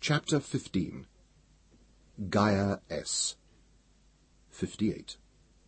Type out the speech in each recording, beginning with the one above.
Chapter 15. Gaia S. 58.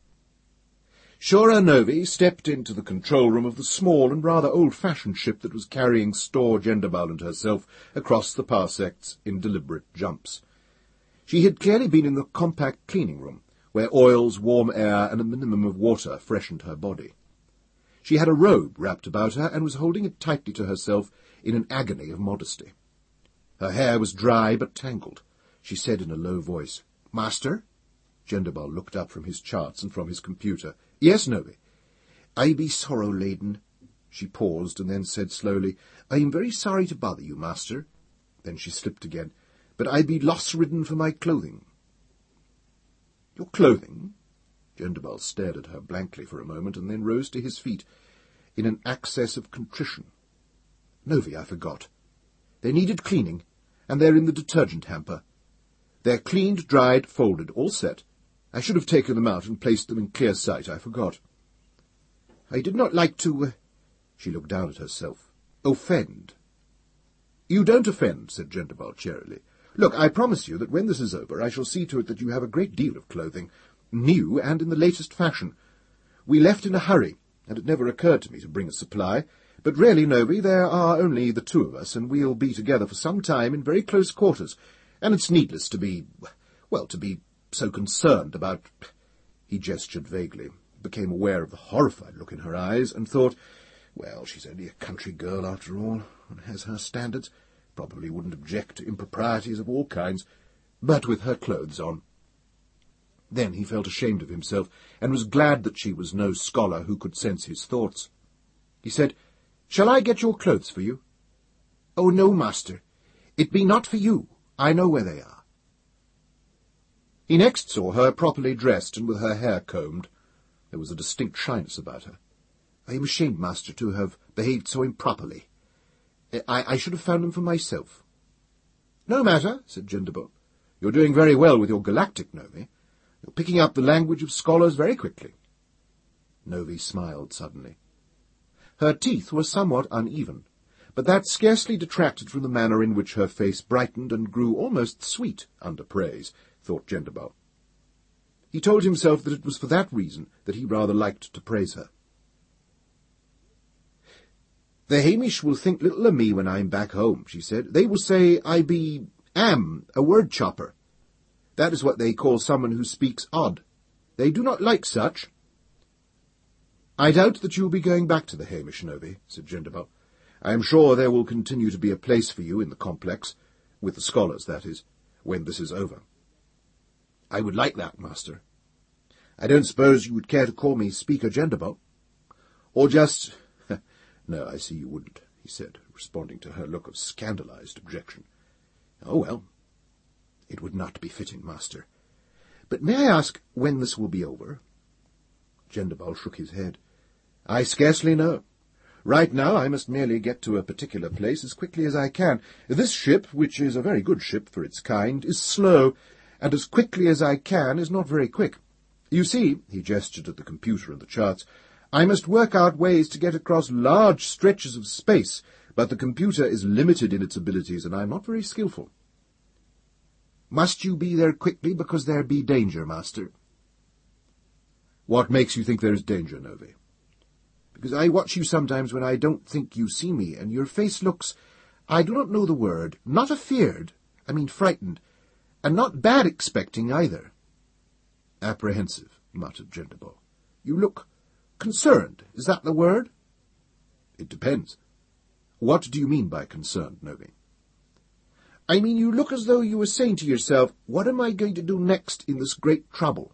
Shura Novi stepped into the control room of the small and rather old-fashioned ship that was carrying Stor Jendebal and herself across the parsecs in deliberate jumps. She had clearly been in the compact cleaning room, where oils, warm air, and a minimum of water freshened her body. She had a robe wrapped about her and was holding it tightly to herself in an agony of modesty. Her hair was dry but tangled. She said in a low voice, "Master?" Jendebal looked up from his charts and from his computer. "Yes, Novi." "I be sorrow-laden." She paused and then said slowly, "I am very sorry to bother you, master." Then she slipped again, "But I be loss-ridden for my clothing." "Your clothing?" Jendebal stared at her blankly for a moment and then rose to his feet in an access of contrition. "Novi, I forgot. They needed cleaning, and they're in the detergent hamper. They're cleaned, dried, folded, all set. I should have taken them out and placed them in clear sight. I forgot. I did not like to—" She looked down at herself. "Offend." "You don't offend," said Jendebal cheerily. "Look, I promise you that when this is over I shall see to it that you have a great deal of clothing, new and in the latest fashion. We left in a hurry, and it never occurred to me to bring a supply. But really, Novi, there are only the two of us, and we'll be together for some time in very close quarters, and it's needless to be so concerned about—" He gestured vaguely, became aware of the horrified look in her eyes, and thought, well, she's only a country girl after all, and has her standards, probably wouldn't object to improprieties of all kinds, but with her clothes on. Then he felt ashamed of himself, and was glad that she was no scholar who could sense his thoughts. He said, "Shall I get your clothes for you?" "Oh, no, master. It be not for you. I know where they are." He next saw her properly dressed and with her hair combed. There was a distinct shyness about her. "I am ashamed, master, to have behaved so improperly. I should have found them for myself." "No matter," said Jendebal. "You're doing very well with your galactic, Novi. You're picking up the language of scholars very quickly." Novi smiled suddenly. Her teeth were somewhat uneven, but that scarcely detracted from the manner in which her face brightened and grew almost sweet under praise, thought Jendebal. He told himself that it was for that reason that he rather liked to praise her. "The Hamish will think little of me when I'm back home," she said. "They will say I am a word-chopper. That is what they call someone who speaks odd. They do not like such." "I doubt that you will be going back to the Hamish, Novi," said Jendebal. "I am sure there will continue to be a place for you in the complex, with the scholars, that is, when this is over." "I would like that, master." "I don't suppose you would care to call me Speaker Jendebal? Or just—" "No, I see you wouldn't," he said, responding to her look of scandalized objection. "Oh, well, it would not be fitting, master. But may I ask when this will be over?" Jendebal shook his head. "I scarcely know. Right now I must merely get to a particular place as quickly as I can. This ship, which is a very good ship for its kind, is slow, and as quickly as I can is not very quick. You see," he gestured at the computer and the charts, "I must work out ways to get across large stretches of space, but the computer is limited in its abilities, and I'm not very skillful." "Must you be there quickly because there be danger, master?" "What makes you think there is danger, Novi?" "Because I watch you sometimes when I don't think you see me, and your face looks, I do not know the word, not afeard, I mean frightened, and not bad expecting either." "Apprehensive," muttered Jendebal. "You look concerned, is that the word?" "It depends. What do you mean by concerned, Novi?" "I mean you look as though you were saying to yourself, what am I going to do next in this great trouble?"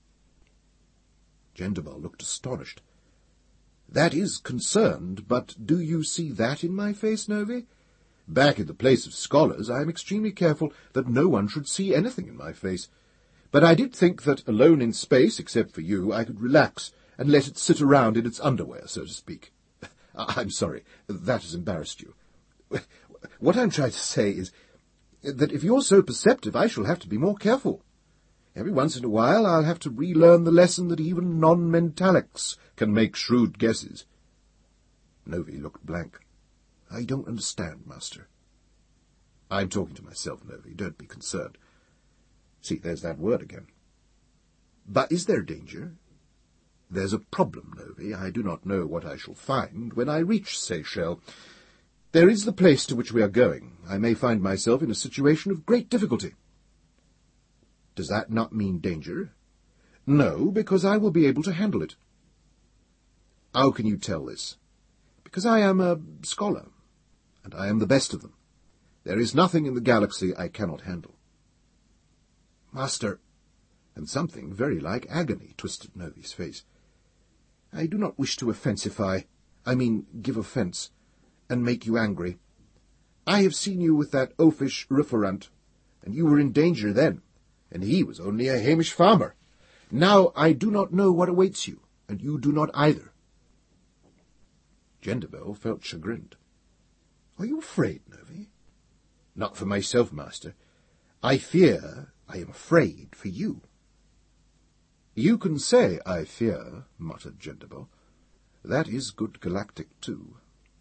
Jendebal looked astonished. "That is concerned, but do you see that in my face, Novi? Back in the place of scholars, I am extremely careful that no one should see anything in my face. But I did think that, alone in space, except for you, I could relax and let it sit around in its underwear, so to speak. I'm sorry, that has embarrassed you. What I'm trying to say is that if you're so perceptive, I shall have to be more careful. Every once in a while I'll have to relearn the lesson that even non-mentalics can make shrewd guesses." Novi looked blank. "I don't understand, master." I'm talking to myself, Novi. Don't be concerned. See, there's that word again. But is there danger? There's a problem, Novi. I do not know what I shall find when I reach Seychelles. There is the place to which we are going. I may find myself in a situation of great difficulty. Does that not mean danger? No, because I will be able to handle it. How can you tell this? Because I am a scholar, and I am the best of them. There is nothing in the galaxy I cannot handle. Master, and something very like agony twisted Novi's face. I do not wish to give offence, and make you angry. I have seen you with that oafish Rufferant, and you were in danger then, and he was only a Hamish farmer. Now I do not know what awaits you, and you do not either. Gendebelle felt chagrined. Are you afraid, Novi? Not for myself, master. I am afraid for you. You can say I fear, muttered Gendebelle. That is good galactic, too.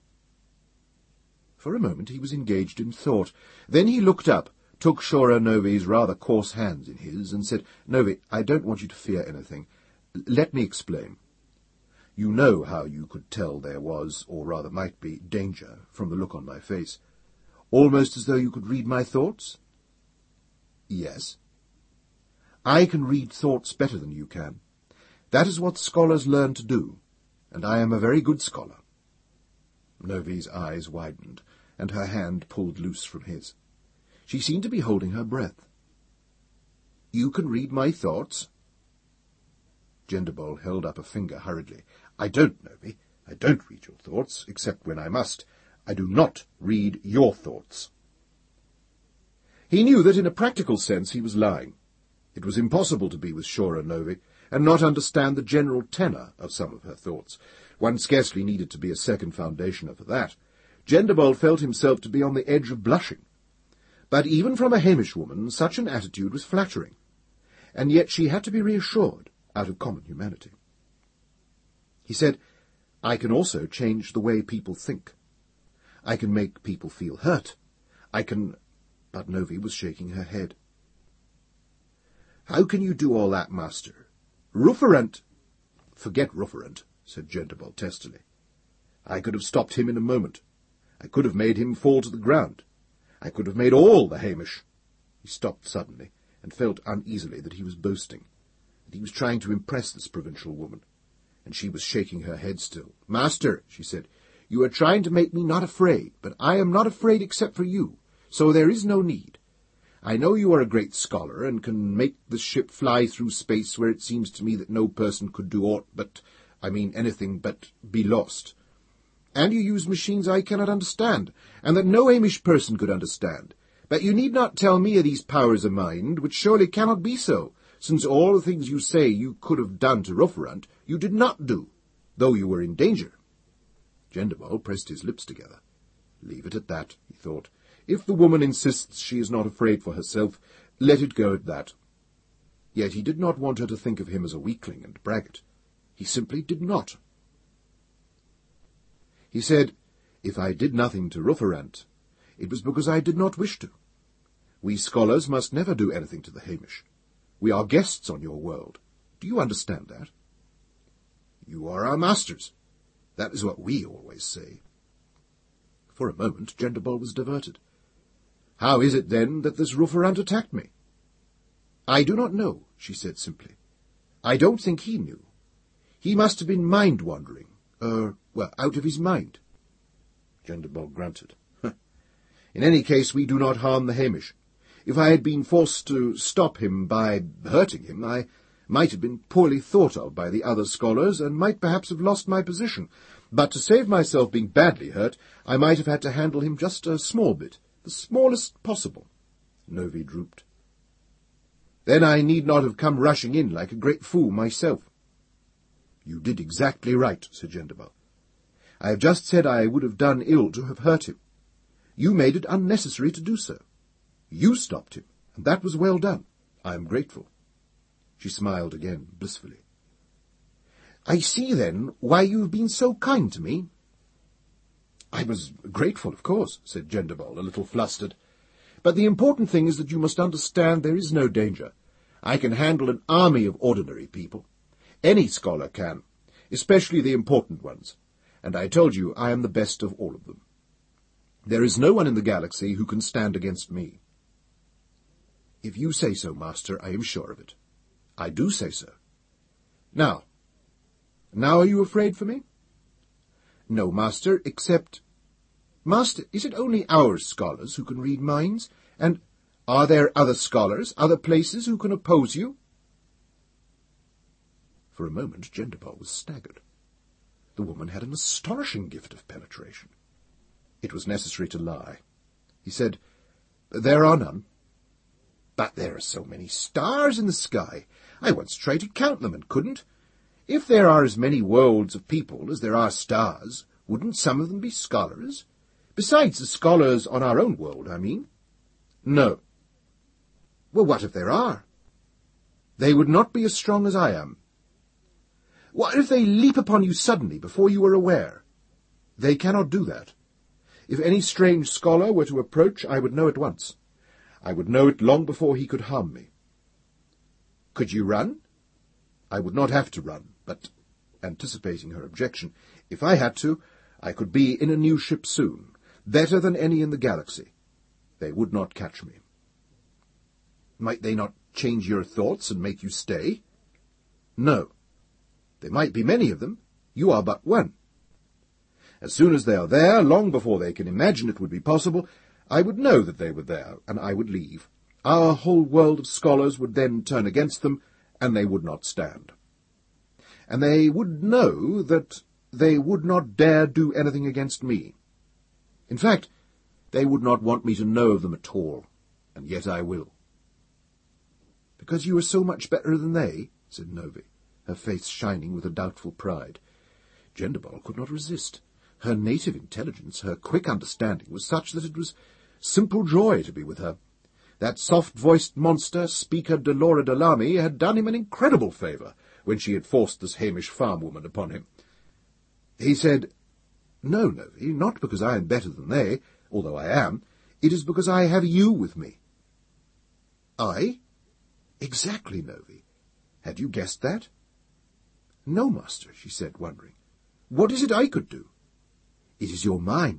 For a moment he was engaged in thought. Then he looked up, took Shora Novi's rather coarse hands in his, and said, Novi, I don't want you to fear anything. Let me explain. You know how you could tell there was, or rather might be, danger from the look on my face. Almost as though you could read my thoughts? Yes. I can read thoughts better than you can. That is what scholars learn to do, and I am a very good scholar. Novi's eyes widened, and her hand pulled loose from his. She seemed to be holding her breath. You can read my thoughts? Gendebelle held up a finger hurriedly. I don't, Novi. I don't read your thoughts, except when I must. I do not read your thoughts. He knew that in a practical sense he was lying. It was impossible to be with Shora Novi and not understand the general tenor of some of her thoughts. One scarcely needed to be a second foundationer for that. Gendebelle felt himself to be on the edge of blushing. But even from a Hamish woman, such an attitude was flattering. And yet she had to be reassured out of common humanity. He said, I can also change the way people think. I can make people feel hurt. But Novi was shaking her head. How can you do all that, master? Rufferant... Forget Rufferant, said Gendebelle testily. I could have stopped him in a moment. I could have made him fall to the ground. I could have made all the Hamish. He stopped suddenly, and felt uneasily that he was boasting, that he was trying to impress this provincial woman, and she was shaking her head still. Master, she said, you are trying to make me not afraid, but I am not afraid except for you, so there is no need. I know you are a great scholar, and can make the ship fly through space where it seems to me that no person could do anything but be lost. And you use machines I cannot understand, and that no Hamish person could understand. But you need not tell me of these powers of mind, which surely cannot be so, since all the things you say you could have done to Rufferant, you did not do, though you were in danger. Gendebelle pressed his lips together. Leave it at that, he thought. If the woman insists she is not afraid for herself, let it go at that. Yet he did not want her to think of him as a weakling and braggart. He simply did not. He said, if I did nothing to Rufferant, it was because I did not wish to. We scholars must never do anything to the Hamish. We are guests on your world. Do you understand that? You are our masters. That is what we always say. For a moment, Gendebelle was diverted. How is it, then, that this Rufferant attacked me? I do not know, she said simply. I don't think he knew. He must have been mind-wandering, out of his mind. Gendebelle grunted. In any case, we do not harm the Hamish. If I had been forced to stop him by hurting him, I might have been poorly thought of by the other scholars, and might perhaps have lost my position. But to save myself being badly hurt, I might have had to handle him just a small bit, the smallest possible. Novi drooped. Then I need not have come rushing in like a great fool myself. You did exactly right, said Gendebelle. I have just said I would have done ill to have hurt him. You made it unnecessary to do so. You stopped him, and that was well done. I am grateful. She smiled again, blissfully. I see, then, why you have been so kind to me. I was grateful, of course, said Gendebelle, a little flustered. But the important thing is that you must understand there is no danger. I can handle an army of ordinary people. Any scholar can, especially the important ones. And I told you I am the best of all of them. There is no one in the galaxy who can stand against me. If you say so, Master, I am sure of it. I do say so. Now are you afraid for me? No, Master, except... Master, is it only our scholars who can read minds? And are there other scholars, other places who can oppose you? For a moment, Gendebal was staggered. The woman had an astonishing gift of penetration. It was necessary to lie. He said, There are none. But there are so many stars in the sky. I once tried to count them and couldn't. If there are as many worlds of people as there are stars, wouldn't some of them be scholars? Besides the scholars on our own world, I mean. No. Well, what if there are? They would not be as strong as I am. What if they leap upon you suddenly before you are aware? They cannot do that. If any strange scholar were to approach, I would know at once. I would know it long before he could harm me. Could you run? I would not have to run, but, anticipating her objection, if I had to, I could be in a new ship soon, better than any in the galaxy. They would not catch me. Might they not change your thoughts and make you stay? No. There might be many of them. You are but one. As soon as they are there, long before they can imagine it would be possible, I would know that they were there, and I would leave. Our whole world of scholars would then turn against them, and they would not stand. And they would know that they would not dare do anything against me. In fact, they would not want me to know of them at all, and yet I will. Because you are so much better than they, said Novi, her face shining with a doubtful pride. Gendebal could not resist. Her native intelligence, her quick understanding, was such that it was simple joy to be with her. That soft-voiced monster, Speaker Delora Delamy, had done him an incredible favour when she had forced this Hamish farm-woman upon him. He said, No, Novi, not because I am better than they, although I am. It is because I have you with me. I? Exactly, Novi. Had you guessed that? No, Master, she said, wondering. What is it I could do? It is your mind.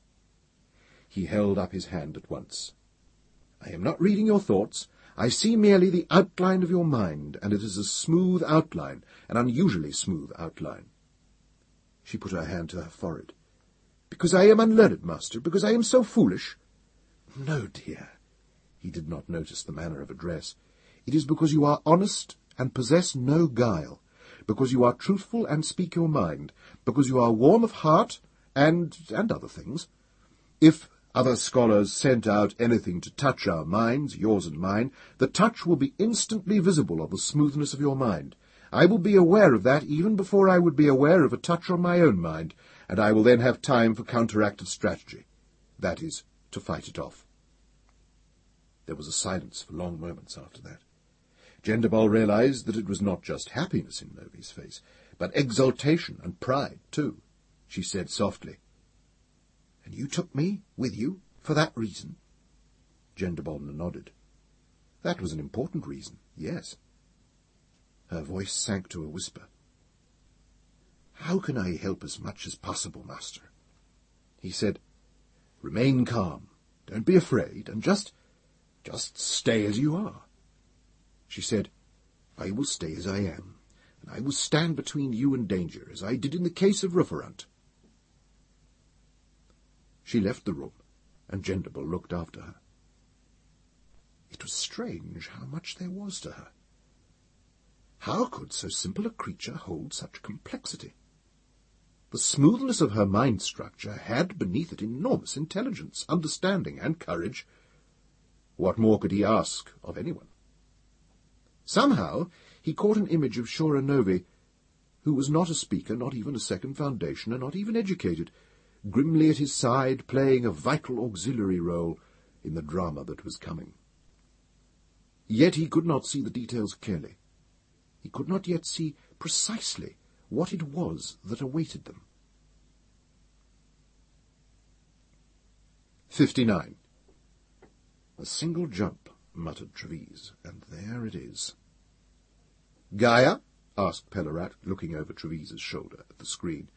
He held up his hand at once. I am not reading your thoughts. I see merely the outline of your mind, and it is a smooth outline, an unusually smooth outline. She put her hand to her forehead. Because I am unlearned, Master, because I am so foolish. No, dear. He did not notice the manner of address. It is because you are honest and possess no guile, because you are truthful and speak your mind, because you are warm of heart, and other things. If other scholars sent out anything to touch our minds, yours and mine, the touch will be instantly visible on the smoothness of your mind. I will be aware of that even before I would be aware of a touch on my own mind, and I will then have time for counteractive strategy. That is, to fight it off. There was a silence for long moments after that. Gendebal realized that it was not just happiness in Novi's face, but exultation and pride, too. She said softly, And you took me with you for that reason? Gendebal nodded. That was an important reason, yes. Her voice sank to a whisper. How can I help as much as possible, Master? He said, Remain calm, don't be afraid, and just stay as you are. She said, I will stay as I am, and I will stand between you and danger, as I did in the case of Rufferant. She left the room, and Gendebal looked after her. It was strange how much there was to her. How could so simple a creature hold such complexity? The smoothness of her mind structure had beneath it enormous intelligence, understanding, and courage. What more could he ask of anyone? Somehow he caught an image of Shura Novi, who was not a speaker, not even a second foundationer, not even educated, grimly at his side, playing a vital auxiliary role in the drama that was coming. Yet he could not see the details clearly. He could not yet see precisely what it was that awaited them. 59. A single jump, muttered Treves, and there it is. Gaia? Asked Pellarat, looking over Treves's shoulder at the screen.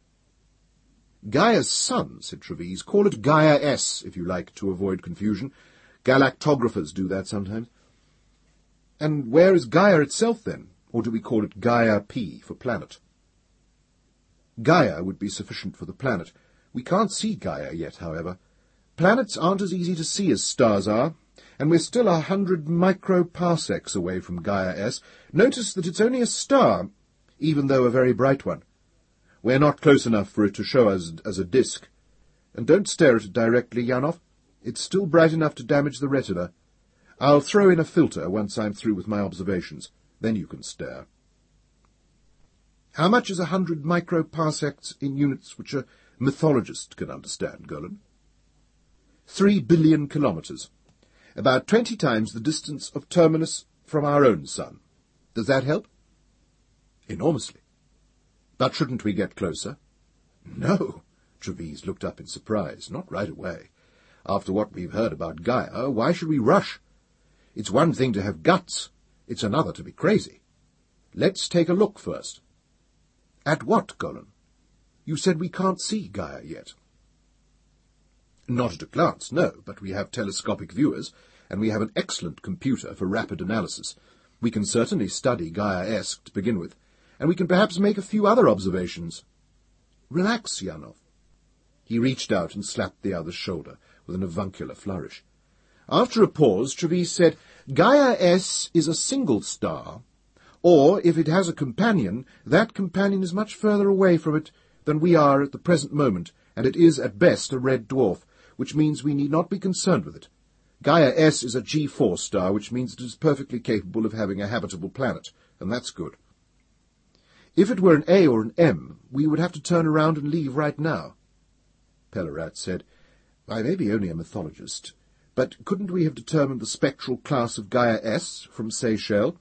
Gaia's sun, said Treves. Call it Gaia S, if you like, to avoid confusion. Galactographers do that sometimes. And where is Gaia itself, then? Or do we call it Gaia P for planet? Gaia would be sufficient for the planet. We can't see Gaia yet, however. Planets aren't as easy to see as stars are, and we're still 100 microparsecs away from Gaia S. Notice that it's only a star, even though a very bright one. We're not close enough for it to show us as a disk. And don't stare at it directly, Janov. It's still bright enough to damage the retina. I'll throw in a filter once I'm through with my observations. Then you can stare. How much is 100 microparsecs in units which a mythologist can understand, Golan? 3 billion kilometres. About 20 times the distance of Terminus from our own sun. Does that help? Enormously. But shouldn't we get closer? No. Treves looked up in surprise. Not right away. After what we've heard about Gaia, why should we rush? It's one thing to have guts. It's another to be crazy. Let's take a look first. At what, Golan? You said we can't see Gaia yet. Not at a glance, no, but we have telescopic viewers, and we have an excellent computer for rapid analysis. We can certainly study Gaia S to begin with, and we can perhaps make a few other observations. Relax, Janov. He reached out and slapped the other's shoulder with an avuncular flourish. After a pause, Treves said, Gaia S is a single star, or, if it has a companion, that companion is much further away from it than we are at the present moment, and it is at best a red dwarf, which means we need not be concerned with it. Gaia S is a G4 star, which means it is perfectly capable of having a habitable planet, and that's good. If it were an A or an M, we would have to turn around and leave right now. Pellarat said, I may be only a mythologist, but couldn't we have determined the spectral class of Gaia S from Seychelles?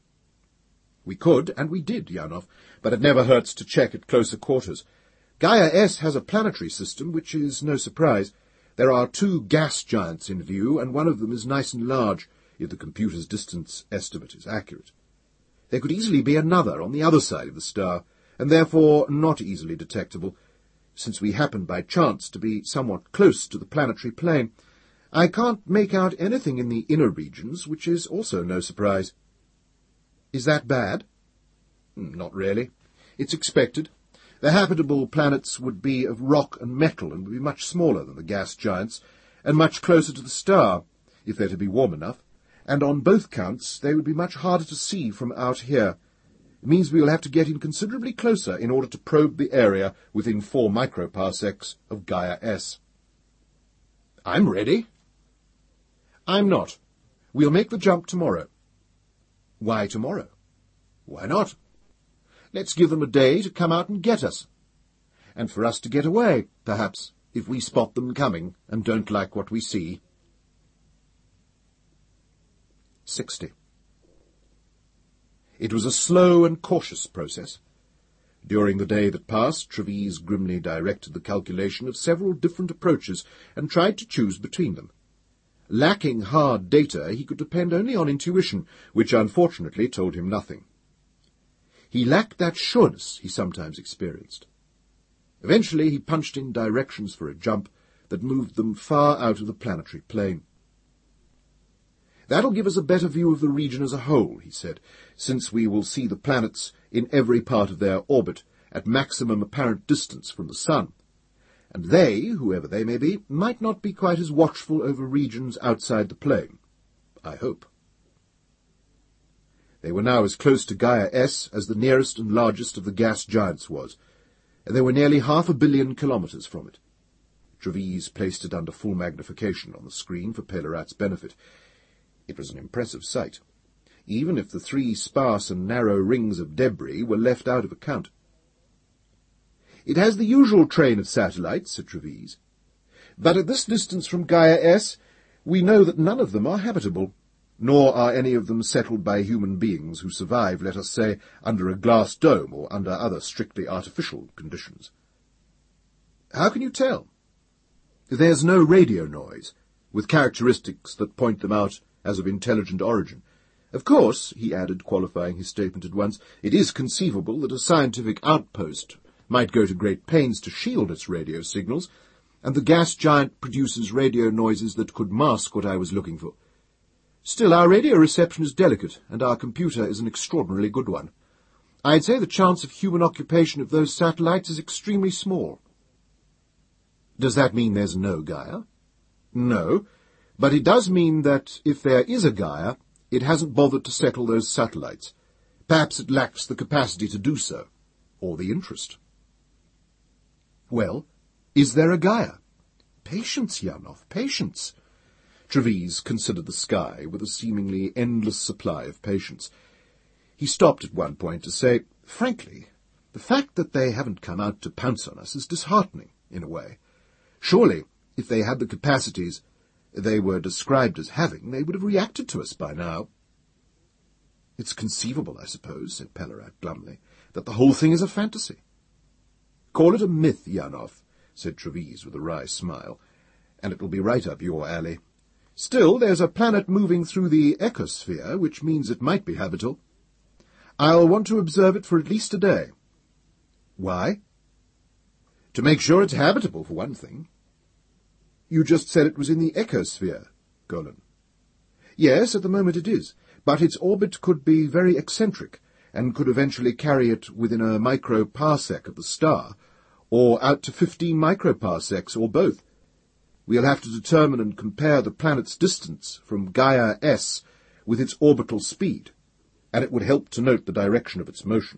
We could, and we did, Janov, but it never hurts to check at closer quarters. Gaia S has a planetary system, which is no surprise. There are 2 gas giants in view, and one of them is nice and large, if the computer's distance estimate is accurate. There could easily be another on the other side of the star, and therefore not easily detectable, since we happen by chance to be somewhat close to the planetary plane. I can't make out anything in the inner regions, which is also no surprise. Is that bad? Not really. It's expected. The habitable planets would be of rock and metal and would be much smaller than the gas giants, and much closer to the star, if they're to be warm enough, and on both counts they would be much harder to see from out here. It means we will have to get in considerably closer in order to probe the area within 4 microparsecs of Gaia S. I'm ready. I'm not. We'll make the jump tomorrow. Why tomorrow? Why not? Let's give them a day to come out and get us. And for us to get away, perhaps, if we spot them coming and don't like what we see. 60. It was a slow and cautious process. During the day that passed, Treves grimly directed the calculation of several different approaches and tried to choose between them. Lacking hard data, he could depend only on intuition, which unfortunately told him nothing. He lacked that sureness he sometimes experienced. Eventually he punched in directions for a jump that moved them far out of the planetary plane. That'll give us a better view of the region as a whole, he said, since we will see the planets in every part of their orbit at maximum apparent distance from the sun. And they, whoever they may be, might not be quite as watchful over regions outside the plane. I hope. They were now as close to Gaia S as the nearest and largest of the gas giants was, and they were nearly 500 million kilometres from it. Treves placed it under full magnification on the screen for Pellarat's benefit. It was an impressive sight, even if the 3 sparse and narrow rings of debris were left out of account. It has the usual train of satellites, said Treves, but at this distance from Gaia S, we know that none of them are habitable, nor are any of them settled by human beings who survive, let us say, under a glass dome or under other strictly artificial conditions. How can you tell? There's no radio noise, with characteristics that point them out as of intelligent origin. Of course, he added, qualifying his statement at once, it is conceivable that a scientific outpost might go to great pains to shield its radio signals, and the gas giant produces radio noises that could mask what I was looking for. Still, our radio reception is delicate, and our computer is an extraordinarily good one. I'd say the chance of human occupation of those satellites is extremely small. Does that mean there's no Gaia? No, but it does mean that if there is a Gaia, it hasn't bothered to settle those satellites. Perhaps it lacks the capacity to do so, or the interest. Well, is there a Gaia? Patience, Janov, patience. Treves considered the sky with a seemingly endless supply of patience. He stopped at one point to say, frankly, the fact that they haven't come out to pounce on us is disheartening, in a way. Surely, if they had the capacities they were described as having, they would have reacted to us by now. It's conceivable, I suppose, said Pellarat glumly, that the whole thing is a fantasy. Call it a myth, Janov, said Treves with a wry smile, and it will be right up your alley. Still, there's a planet moving through the ecosphere, which means it might be habitable. I'll want to observe it for at least a day. Why? To make sure it's habitable, for one thing. You just said it was in the ecosphere, Golan. Yes, at the moment it is, but its orbit could be very eccentric, and could eventually carry it within a microparsec of the star, or out to 15 microparsecs, or both. We'll have to determine and compare the planet's distance from Gaia S with its orbital speed, and it would help to note the direction of its motion.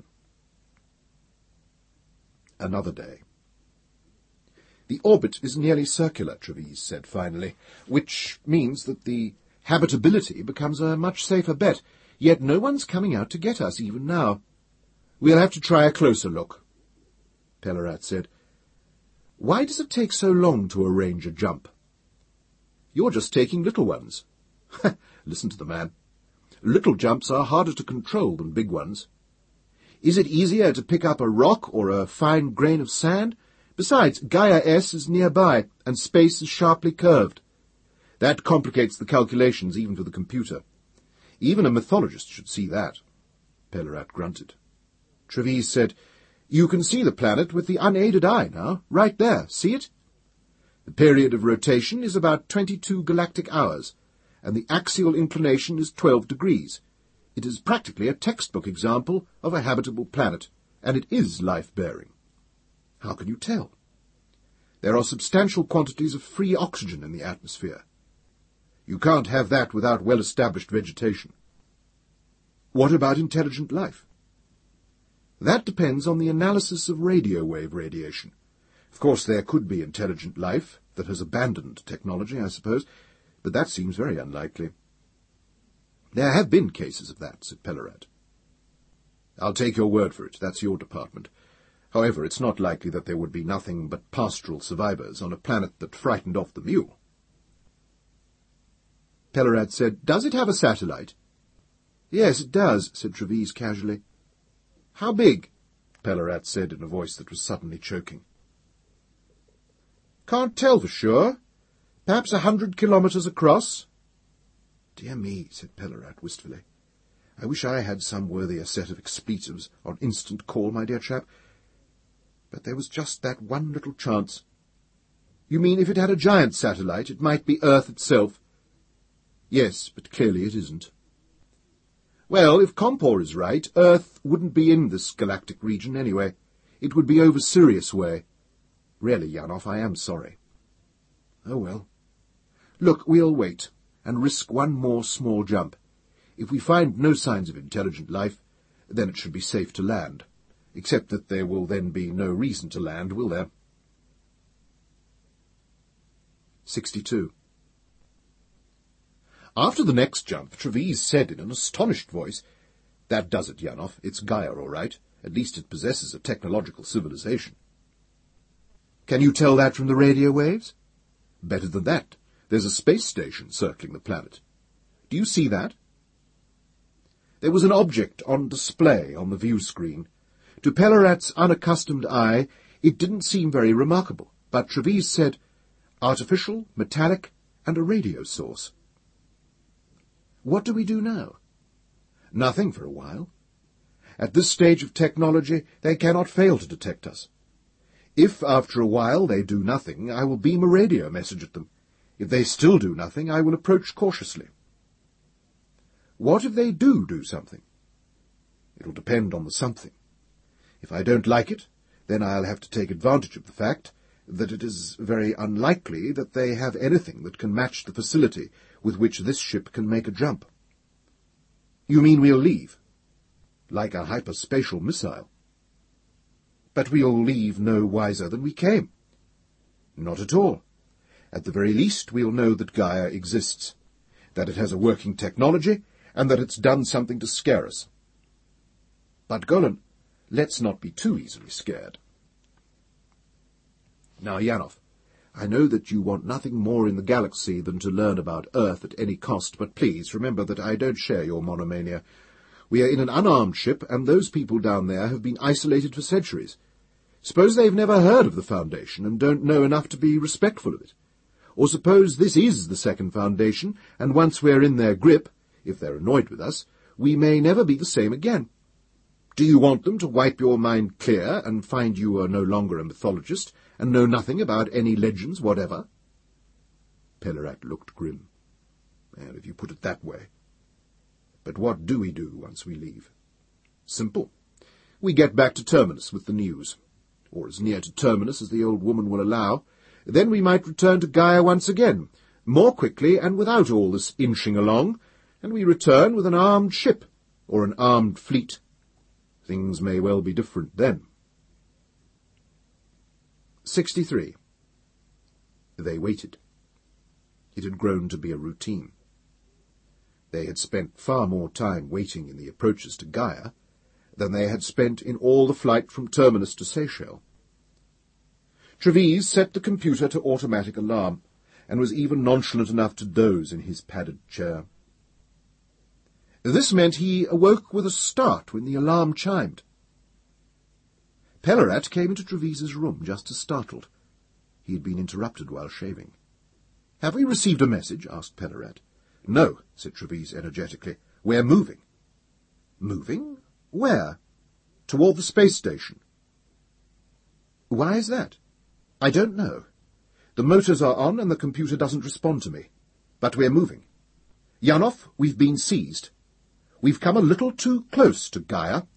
Another day. The orbit is nearly circular, Treves said finally, which means that the habitability becomes a much safer bet, yet no one's coming out to get us even now. We'll have to try a closer look. Pellarat said, Why does it take so long to arrange a jump? You're just taking little ones. Listen to the man. Little jumps are harder to control than big ones. Is it easier to pick up a rock or a fine grain of sand? Besides, Gaia S is nearby, and space is sharply curved. That complicates the calculations even for the computer. Even a mythologist should see that. Pellarat grunted. Treves said, You can see the planet with the unaided eye now, right there, see it? The period of rotation is about 22 galactic hours, and the axial inclination is 12 degrees. It is practically a textbook example of a habitable planet, and it is life-bearing. How can you tell? There are substantial quantities of free oxygen in the atmosphere. You can't have that without well-established vegetation. What about intelligent life? That depends on the analysis of radio wave radiation. Of course, there could be intelligent life that has abandoned technology, I suppose, but that seems very unlikely. There have been cases of that, said Pellarat. I'll take your word for it. That's your department. However, it's not likely that there would be nothing but pastoral survivors on a planet that frightened off the mule. Pellarat said, Does it have a satellite? Yes, it does, said Treves casually. How big? Pellarat said in a voice that was suddenly choking. Can't tell for sure. Perhaps 100 kilometres across. Dear me, said Pellarat wistfully. I wish I had some worthier set of expletives on instant call, my dear chap. But there was just that one little chance. You mean if it had a giant satellite, it might be Earth itself? Yes, but clearly it isn't. Well, if Compor is right, Earth wouldn't be in this galactic region anyway. It would be over Sirius way. Really, Janov, I am sorry. Oh, well. Look, we'll wait, and risk one more small jump. If we find no signs of intelligent life, then it should be safe to land. Except that there will then be no reason to land, will there? 62. After the next jump, Treves said in an astonished voice, That does it, Janov. It's Gaia, all right. At least it possesses a technological civilization. Can you tell that from the radio waves? Better than that. There's a space station circling the planet. Do you see that? There was an object on display on the view screen. To Pellarat's unaccustomed eye, it didn't seem very remarkable, but Treves said, Artificial, metallic, and a radio source. What do we do now? Nothing for a while. At this stage of technology, they cannot fail to detect us. If, after a while, they do nothing, I will beam a radio message at them. If they still do nothing, I will approach cautiously. What if they do something? It will depend on the something. If I don't like it, then I'll have to take advantage of the fact that it is very unlikely that they have anything that can match the facility with which this ship can make a jump. You mean we'll leave? Like a hyperspatial missile. But we'll leave no wiser than we came. Not at all. At the very least, we'll know that Gaia exists, that it has a working technology, and that it's done something to scare us. But, Golan, let's not be too easily scared. Now, Janov, I know that you want nothing more in the galaxy than to learn about Earth at any cost, but please remember that I don't share your monomania. We are in an unarmed ship, and those people down there have been isolated for centuries. Suppose they've never heard of the Foundation and don't know enough to be respectful of it. Or suppose this is the second Foundation, and once we're in their grip, if they're annoyed with us, we may never be the same again. Do you want them to wipe your mind clear and find you are no longer a mythologist and know nothing about any legends whatever? Pellarat looked grim. And if you put it that way. But what do we do once we leave? Simple. We get back to Terminus with the news, or as near to Terminus as the old woman will allow. Then we might return to Gaia once again, more quickly and without all this inching along, and we return with an armed ship, or an armed fleet. Things may well be different then. 63. They waited. It had grown to be a routine. They had spent far more time waiting in the approaches to Gaia than they had spent in all the flight from Terminus to Seychelles. Treves set the computer to automatic alarm, and was even nonchalant enough to doze in his padded chair. This meant he awoke with a start when the alarm chimed. Pellarat came into Treves's room just as startled. He had been interrupted while shaving. "Have we received a message?" asked Pellarat. "No," said Treves energetically. "We're moving." "Moving? Where?" "Toward the space station." "Why is that?" "I don't know. The motors are on and the computer doesn't respond to me. But we're moving. Janov, we've been seized. We've come a little too close to Gaia."